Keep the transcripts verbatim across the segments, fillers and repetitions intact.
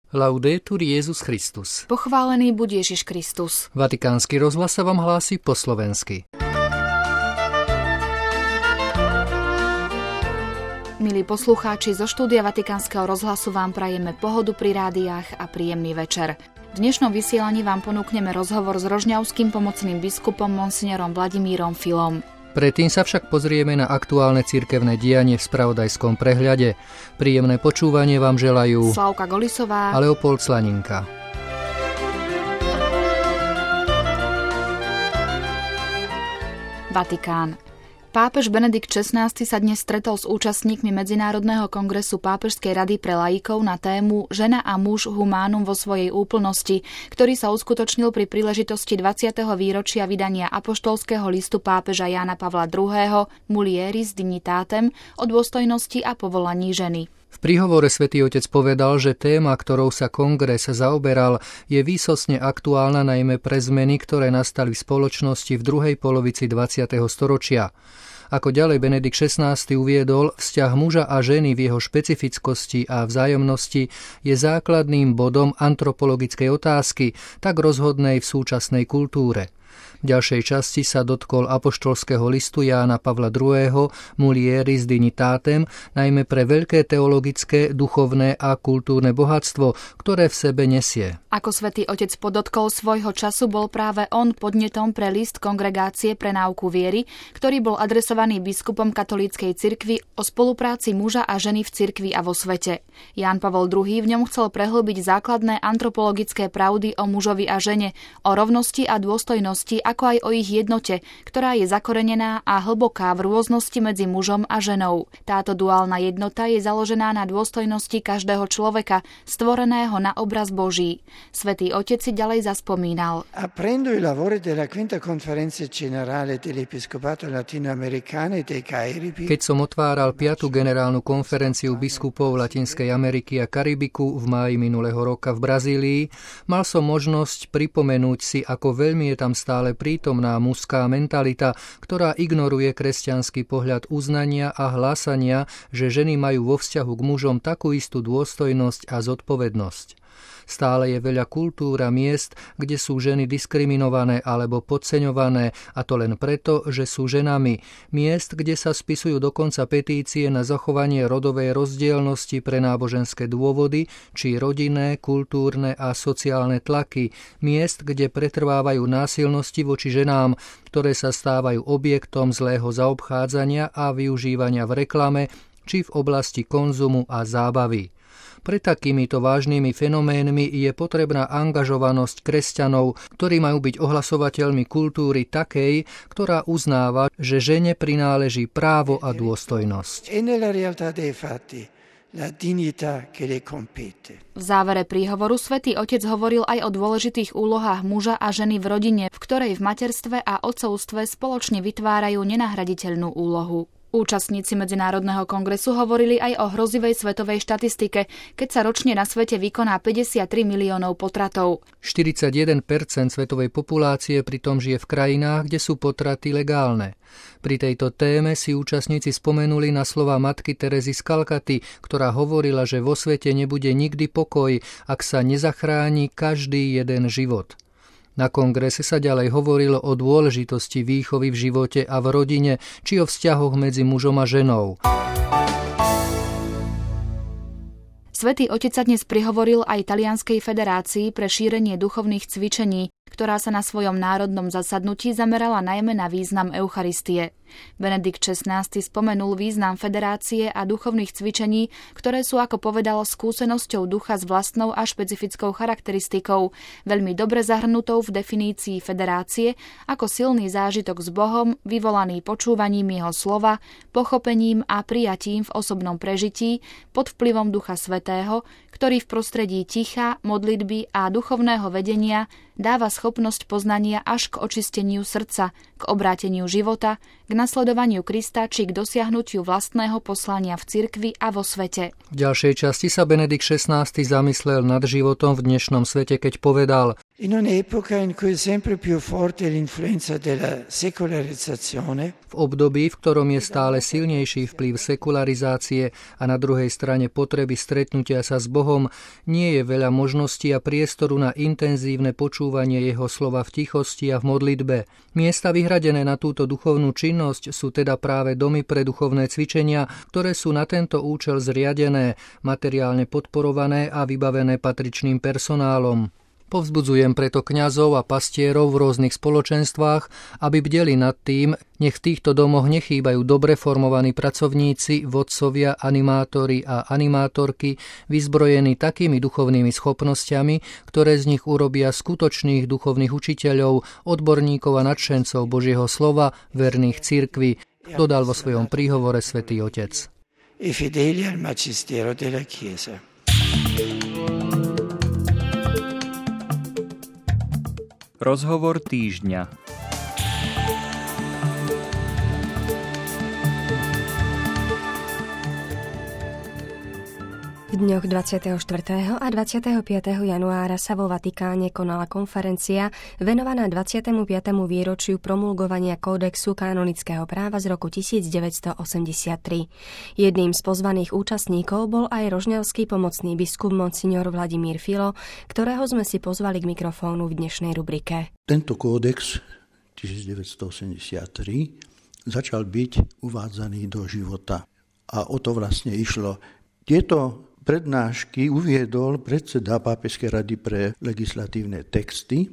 Laudetur Jesus Christus. Pochválený buď Ježiš Kristus. Vatikánsky rozhlas sa vám hlási po slovensky. Milí poslucháči, zo štúdia Vatikánskeho rozhlasu vám prajeme pohodu pri rádiách a príjemný večer. V dnešnom vysielaní vám ponúkneme rozhovor s rožňavským pomocným biskupom monsignorom Vladimírom Filom. Predtým sa však pozrieme na aktuálne cirkevné dianie v spravodajskom prehľade. Príjemné počúvanie vám želajú Slavka Golisová a Leopold Slaninka. Vatikán. Pápež Benedikt šestnásty sa dnes stretol s účastníkmi Medzinárodného kongresu Pápežskej rady pre laikov na tému Žena a muž humánum vo svojej úplnosti, ktorý sa uskutočnil pri príležitosti dvadsiateho výročia vydania apoštolského listu pápeža Jána Pavla druhého. Mulieris dignitatem o dôstojnosti a povolaní ženy. V príhovore Svätý Otec povedal, že téma, ktorou sa kongres zaoberal, je výsostne aktuálna najmä pre zmeny, ktoré nastali v spoločnosti v druhej polovici dvadsiateho storočia. Ako ďalej Benedikt šestnásty uviedol, vzťah muža a ženy v jeho špecifickosti a vzájomnosti je základným bodom antropologickej otázky, tak rozhodnej v súčasnej kultúre. V ďalšej časti sa dotkol apoštolského listu Jána Pavla druhého. Mulieris dignitatem, najmä pre veľké teologické, duchovné a kultúrne bohatstvo, ktoré v sebe nesie. Ako Svätý Otec podotkol, svojho času bol práve on podnetom pre list Kongregácie pre náuku viery, ktorý bol adresovaný biskupom katolíckej cirkvi o spolupráci muža a ženy v cirkvi a vo svete. Ján Pavol druhý. v ňom chcel prehlbiť základné antropologické pravdy o mužovi a žene, o rovnosti a dôstojnosti, ako aj o ich jednote, ktorá je zakorenená a hlboká v rôznosti medzi mužom a ženou. Táto duálna jednota je založená na dôstojnosti každého človeka, stvoreného na obraz Boží. Svätý Otec si ďalej zaspomínal. Aprendo i lavori della quinta conferenza generale dell'episcopato latinoamericano dei Caribi. Keď som otváral piatu generálnu konferenciu biskupov Latinskej Ameriky a Karibiku v máji minulého roka v Brazílii, mal som možnosť pripomenúť si, ako veľmi je tam stále prítomná mužská mentalita, ktorá ignoruje kresťanský pohľad uznania a hlásania, že ženy majú vo vzťahu k mužom takú istú dôstojnosť a zodpovednosť. Stále je veľa kultúr a miest, kde sú ženy diskriminované alebo podceňované, a to len preto, že sú ženami. Miest, kde sa spisujú dokonca petície na zachovanie rodovej rozdielnosti pre náboženské dôvody, či rodinné, kultúrne a sociálne tlaky. Miest, kde pretrvávajú násilnosti voči ženám, ktoré sa stávajú objektom zlého zaobchádzania a využívania v reklame, či v oblasti konzumu a zábavy. Pre takýmito vážnymi fenoménmi je potrebná angažovanosť kresťanov, ktorí majú byť ohlasovateľmi kultúry takej, ktorá uznáva, že žene prináleží právo a dôstojnosť. V závere príhovoru Svätý Otec hovoril aj o dôležitých úlohách muža a ženy v rodine, v ktorej v materstve a otcovstve spoločne vytvárajú nenahraditeľnú úlohu. Účastníci Medzinárodného kongresu hovorili aj o hrozivej svetovej štatistike, keď sa ročne na svete vykoná päťdesiattri miliónov potratov. štyridsaťjeden percent svetovej populácie pritom žije v krajinách, kde sú potraty legálne. Pri tejto téme si účastníci spomenuli na slova matky Terezy z Kalkaty, ktorá hovorila, že vo svete nebude nikdy pokoj, ak sa nezachráni každý jeden život. Na kongrese sa ďalej hovorilo o dôležitosti výchovy v živote a v rodine, či o vzťahoch medzi mužom a ženou. Svätý Otec sa dnes prihovoril aj Talianskej federácii pre šírenie duchovných cvičení, ktorá sa na svojom národnom zasadnutí zamerala najmä na význam Eucharistie. Benedikt šestnásty spomenul význam federácie a duchovných cvičení, ktoré sú, ako povedal, skúsenosťou ducha s vlastnou a špecifickou charakteristikou, veľmi dobre zahrnutou v definícii federácie ako silný zážitok s Bohom, vyvolaný počúvaním jeho slova, pochopením a prijatím v osobnom prežití pod vplyvom Ducha Svätého, ktorý v prostredí ticha, modlitby a duchovného vedenia dáva schopnosť poznania až k očisteniu srdca, k obráteniu života, k nasledovaniu Krista či k dosiahnutiu vlastného poslania v cirkvi a vo svete. V ďalšej časti sa Benedikt šestnásty zamyslel nad životom v dnešnom svete, keď povedal: In un'epoca in cui è sempre più forte l'influenza della secolarizzazione, v období, v ktorom je stále silnejší vplyv sekularizácie a na druhej strane potreby stretnutia sa s Bohom, nie je veľa možností a priestoru na intenzívne počúvanie jeho slova v tichosti a v modlitbe. Miesta vyhradené na túto duchovnú činnosť sú teda práve domy pre duchovné cvičenia, ktoré sú na tento účel zriadené, materiálne podporované a vybavené patričným personálom. Povzbudzujem preto kňazov a pastierov v rôznych spoločenstvách, aby bdeli nad tým, nech v týchto domoch nechýbajú dobre formovaní pracovníci, vodcovia, animátori a animátorky, vyzbrojení takými duchovnými schopnosťami, ktoré z nich urobia skutočných duchovných učiteľov, odborníkov a nadšencov Božieho slova, verných cirkvi, dodal vo svojom príhovore svätý Otec. I fedeli al magistero della Chiesa. Rozhovor týždňa. V dňoch dvadsiateho štvrtého a dvadsiateho piateho januára sa vo Vatikáne konala konferencia venovaná dvadsiatemu piatemu výročiu promulgovania Kódexu kanonického práva z roku tisícdeväťstoosemdesiattri. Jedným z pozvaných účastníkov bol aj rožňavský pomocný biskup monsignor Vladimír Filo, ktorého sme si pozvali k mikrofónu v dnešnej rubrike. Tento kódex tisícdeväťstoosemdesiattri začal byť uvádzaný do života a o to vlastne išlo. Tieto prednášky uviedol predseda Pápežskej rady pre legislatívne texty,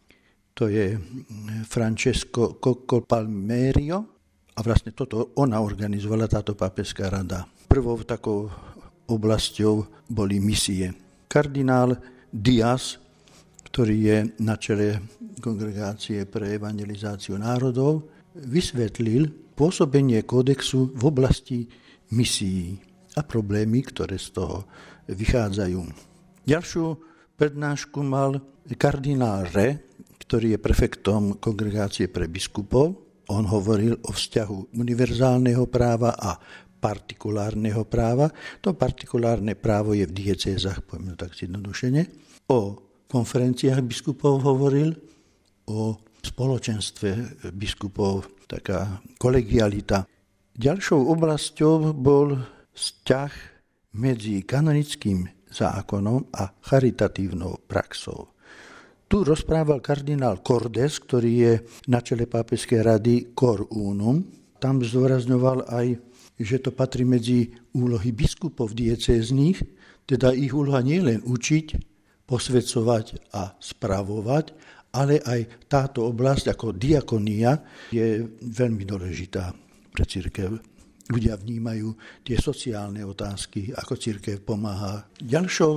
to je Francesco Cocco Palmerio, a vlastne toto ona organizovala, táto Pápežská rada. Prvou takou oblasťou boli misie. Kardinál Diaz, ktorý je na čele Kongregácie pre evangelizáciu národov, vysvetlil pôsobenie kódexu v oblasti misií a problémy, ktoré z toho vychádzajú. Ďalšiu prednášku mal kardinál Re, ktorý je prefektom Kongregácie pre biskupov. On hovoril o vzťahu univerzálneho práva a partikulárneho práva. To partikulárne právo je v diecézach, poviem tak zjednodušene. O konferenciách biskupov hovoril, o spoločenstve biskupov, taká kolegialita. Ďalšou oblasťou bol vzťah medzi kanonickým zákonom a charitatívnou praxou. Tu rozprával kardinál Cordes, ktorý je na čele Pápežskej rady Cor Unum. Tam zdôrazňoval aj, že to patrí medzi úlohy biskupov diecéznych, teda ich úloha nie len učiť, posväcovať a spravovať, ale aj táto oblasť ako diakonia je veľmi dôležitá pre cirkev. Ľudia vnímajú tie sociálne otázky, ako cirkev pomáha. Ďalšou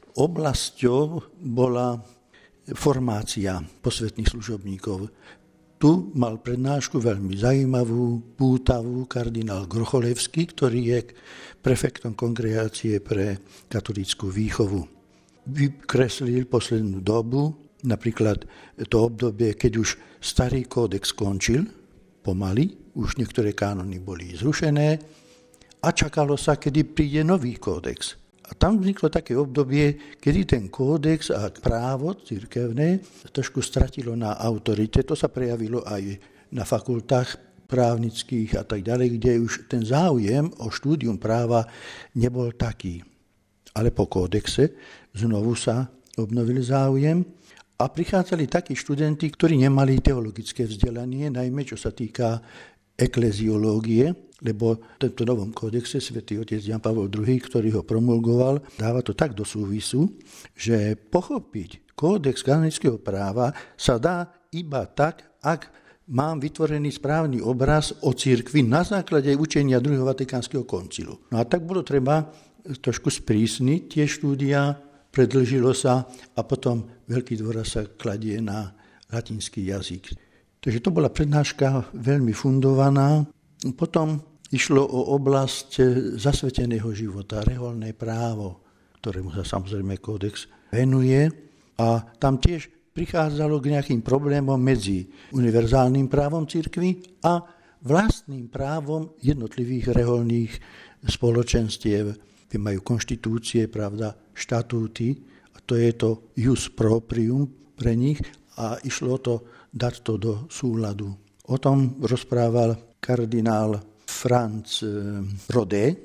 oblasťou bola formácia posvätných služobníkov. Tu mal prednášku veľmi zaujímavú, pútavú kardinál Grocholevský, ktorý je prefektom Kongregácie pre katolícku výchovu. Vykreslil poslednú dobu, napríklad to obdobie, keď už starý kódex skončil, pomaly, už niektoré kánony boli zrušené a čakalo sa, kedy príde nový kódex. A tam vzniklo také obdobie, kedy ten kódex a právo cirkevné trošku stratilo na autorite. To sa prejavilo aj na fakultách právnických a tak ďalej, kde už ten záujem o štúdium práva nebol taký. Ale po kódexe znovu sa obnovil záujem a prichádzali takí študenti, ktorí nemali teologické vzdelanie, najmä čo sa týka ekleziológie, lebo v tomto novom kódexe svätý otec Ján Pavol druhý, ktorý ho promulgoval, dáva to tak do súvisu, že pochopiť kódex kanonického práva sa dá iba tak, ak mám vytvorený správny obraz o cirkvi na základe učenia druhého Vatikánskeho koncilu. No a tak bolo treba trošku sprísniť tie štúdia, predĺžilo sa a potom veľký dôraz sa kladie na latinský jazyk. Takže to bola prednáška veľmi fundovaná. Potom išlo o oblasť zasveteného života, reholné právo, ktorému sa samozrejme kódex venuje. A tam tiež prichádzalo k nejakým problémom medzi univerzálnym právom cirkvi a vlastným právom jednotlivých reholných spoločenstiev, kde majú konštitúcie, pravda, štatúty, a to je to jus proprium, pre nich a išlo to dať to do súladu. O tom rozprával kardinál Franz Rodé.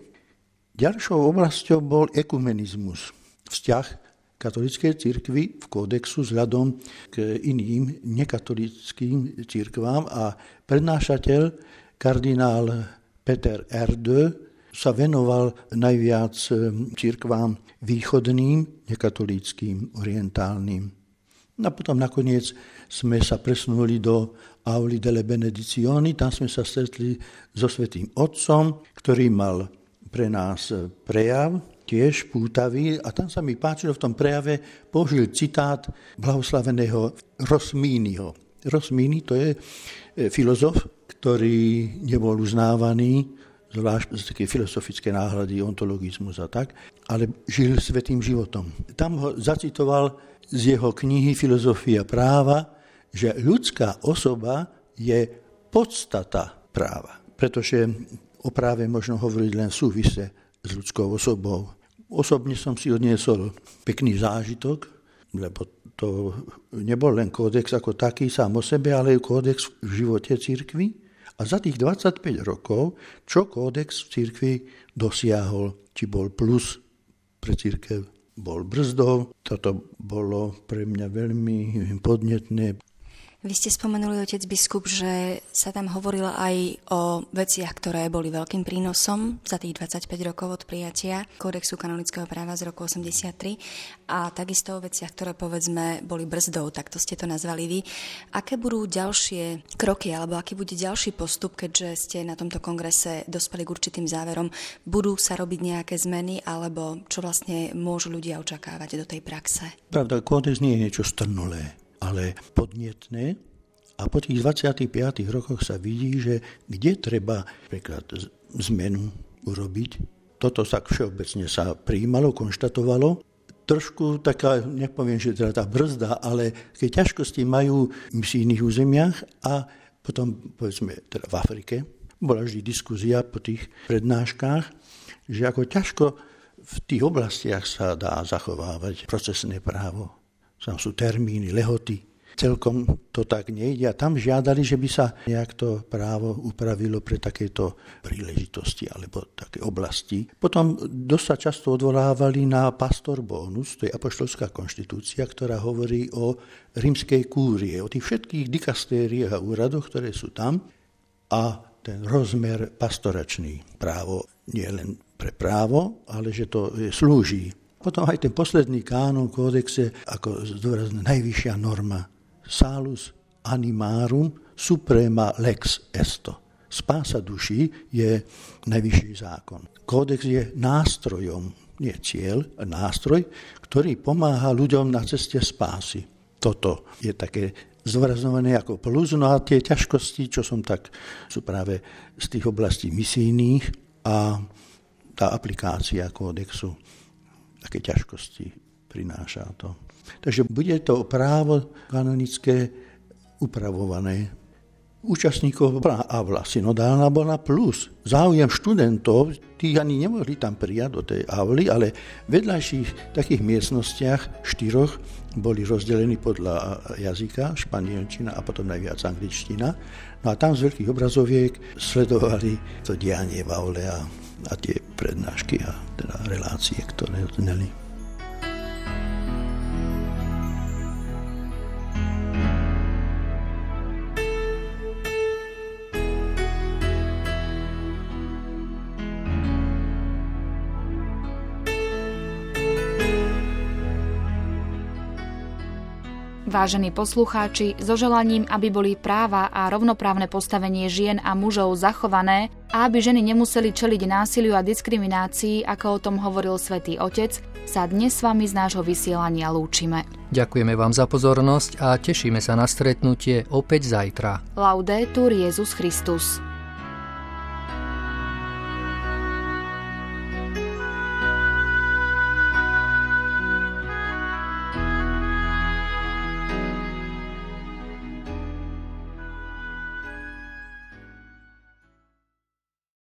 Ďalšou oblasťou bol ekumenizmus, vzťah katolíckej cirkvi v kódexu vzhľadom k iným nekatolickým cirkvám a prednášateľ kardinál Peter Erdő sa venoval najviac cirkvám východným, nekatolíckým, orientálnym. A potom nakoniec sme sa presunuli do Auli delle Benedizioni, tam sme sa stretli so Svätým Otcom, ktorý mal pre nás prejav, tiež pútavý, a tam sa mi páčilo, v tom prejave použil citát blahoslaveného Rosminiho. Rosmini to je filozof, ktorý nebol uznávaný, zvlášť z také filozofické náhľady, ontologizmus a tak, ale žil svätým životom. Tam ho zacitoval z jeho knihy Filozofia práva, že ľudská osoba je podstata práva, pretože o práve možno hovoriť len v súvise s ľudskou osobou. Osobne som si odniesol pekný zážitok, lebo to nebol len kódex ako taký sám o sebe, ale aj kódex v živote cirkvi. A za tých dvadsaťpäť rokov, čo kódex v cirkvi dosiahol, či bol plus pre cirkev, bol brzdou. Toto bolo pre mňa veľmi podnetné. Vy ste spomenuli, otec biskup, že sa tam hovorilo aj o veciach, ktoré boli veľkým prínosom za tých dvadsaťpäť rokov od prijatia Kódexu kanonického práva z roku osemdesiattri a takisto o veciach, ktoré povedzme boli brzdou, tak to ste to nazvali vy. Aké budú ďalšie kroky alebo aký bude ďalší postup, keďže ste na tomto kongrese dospeli k určitým záverom? Budú sa robiť nejaké zmeny alebo čo vlastne môžu ľudia očakávať do tej praxe? Pravda, kódex nie je niečo strnulé, ale podnetné, a po tých dvadsiatich piatich rokoch sa vidí, že kde treba napríklad zmenu urobiť. Toto sa všeobecne sa prijímalo, konštatovalo. Trošku taká, nepoviem, že teda tá brzda, ale keď ťažkosti majú v misijných územiach a potom, povedzme, teda v Afrike, bola vždy diskuzia po tých prednáškach, že ako ťažko v tých oblastiach sa dá zachovávať procesné právo. Tam sú termíny, lehoty. Celkom to tak nejde. A tam žiadali, že by sa nejak to právo upravilo pre takéto príležitosti alebo také oblasti. Potom dosť sa často odvolávali na pastor bonus, to je apoštolská konštitúcia, ktorá hovorí o rímskej kúrie, o tých všetkých dikastériách a úradoch, ktoré sú tam. A ten rozmer pastoračný, právo nie len pre právo, ale že to slúži. Potom aj ten posledný kánon v kódexe, ako zdôrazne najvyššia norma. Salus animarum suprema lex esto. Spása duší je najvyšší zákon. Kódex je nástrojom, nie cieľ, nástroj, ktorý pomáha ľuďom na ceste spásy. Toto je také zdôrazňované ako plus, no a tie ťažkosti, čo som tak, sú práve z tých oblastí misijných a tá aplikácia kódexu, aké ťažkosti prináša to. Takže bude to právo kanonické upravované. Účastníkov aula synodálna bola plus. Záujem študentov, tí ani nemohli tam prijať do tej auly, ale v vedľajších takých miestnostiach štyroch boli rozdelení podľa jazyka, španielčina a potom najviac angličtina. No a tam z veľkých obrazoviek sledovali to dianie v aule a a tie prednášky a teda relácie, ktoré zneli. Vážení poslucháči, so želaním, aby boli práva a rovnoprávne postavenie žien a mužov zachované a aby ženy nemuseli čeliť násiliu a diskriminácii, ako o tom hovoril Svätý Otec, sa dnes s vami z nášho vysielania lúčime. Ďakujeme vám za pozornosť a tešíme sa na stretnutie opäť zajtra. Laudetur Jesus Christus.